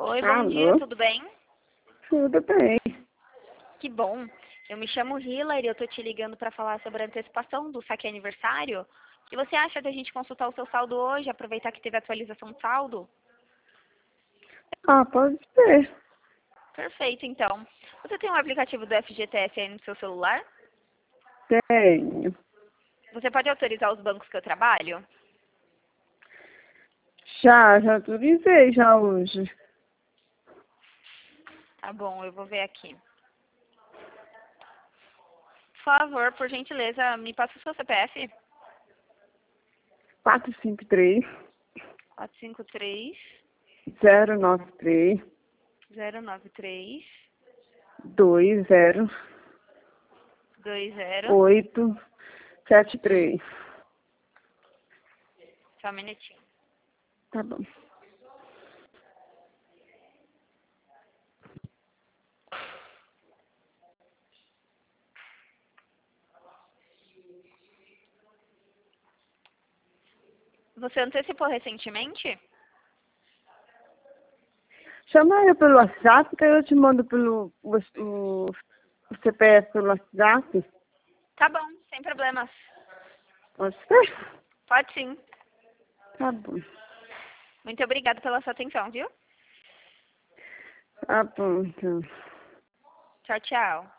Oi, bom dia, Alô? tudo bem? Tudo bem. Que bom. Eu me chamo Hillary, eu tô te ligando para falar sobre a antecipação do saque aniversário. O que você acha da gente consultar o seu saldo hoje, aproveitar que teve atualização de saldo? Ah, pode ser. Perfeito, então. Você tem um aplicativo do FGTS aí no seu celular? Tenho. Você pode autorizar os bancos que eu trabalho? Já autorizei já hoje. Tá bom, eu vou ver aqui. Por favor, por gentileza, me passa o seu CPF. 453 453 093 093 20 20. 873. Só um minutinho. Tá bom. Você antecipou recentemente? Chama eu pelo WhatsApp, que eu te mando pelo o CPF pelo WhatsApp. Tá bom, sem problemas. Pode ser? Pode sim. Tá bom. Muito obrigada pela sua atenção, viu? Tá bom, então. Tchau, tchau.